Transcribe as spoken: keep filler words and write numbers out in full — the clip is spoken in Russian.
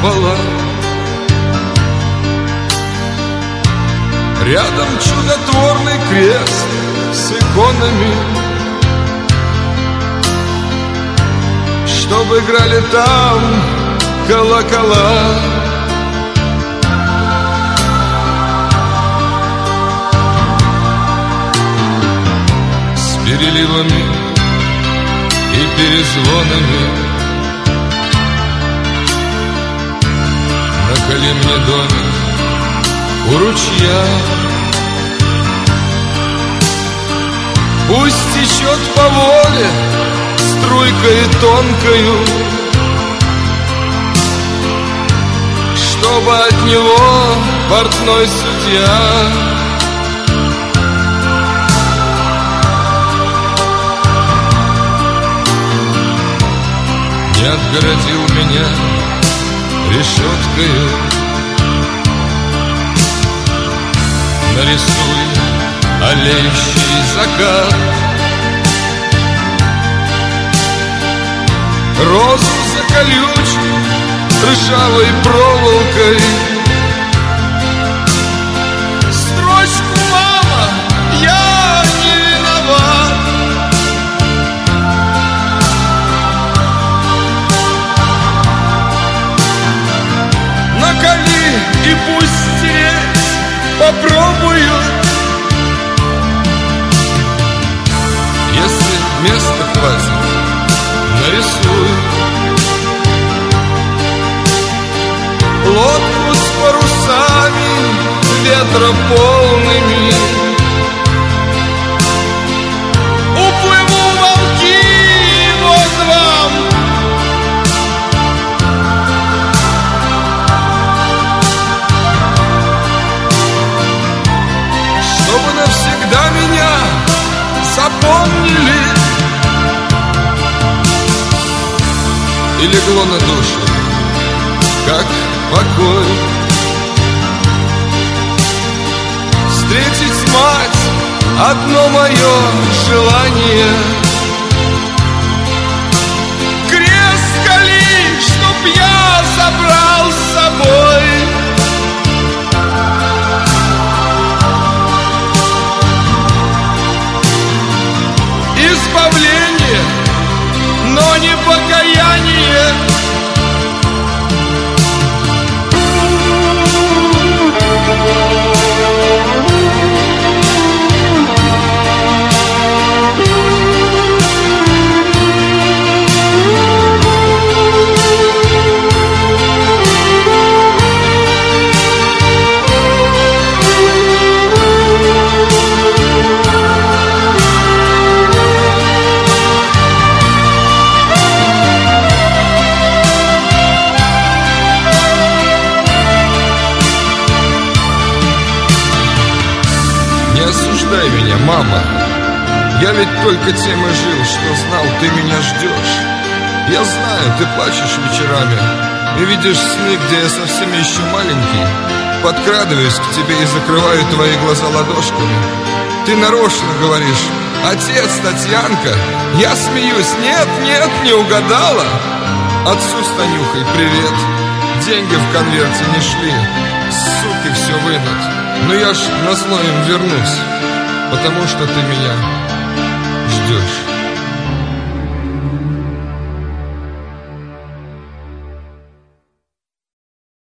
купола. Рядом чудотворный крест с иконами, чтобы играли там колокола. С переливами и перезвонами наколи мне домик у ручья. Пусть течет по воле струйкой тонкою, чтобы от него портной судья не отгородил меня решеткою. Нарисуй олеющий закат, розу заколючей ржавой проволокой, строчку «Мама, я не виноват». Наколи и пусть стереть попробую. Если места хватит, нарисую лодку с парусами ветрополными. Уплыву в волки, вот вам. Чтобы навсегда меня запомнили. И легло на душу, как покой, встретить мать — одно мое желание. Крест кали, чтоб я забрал с собой. Избавление, но не покаяние. Осуждай меня, мама. Я ведь только тем и жил, что знал, ты меня ждешь. Я знаю, ты плачешь вечерами и видишь сны, где я совсем еще маленький. Подкрадываюсь к тебе и закрываю твои глаза ладошками. Ты нарочно говоришь: отец, Татьянка. Я смеюсь: нет, нет, не угадала. Отцу с Танюхой привет. Деньги в конверте не шли, суки все вынут. Но я ж назло им вернусь, потому что ты меня ждешь.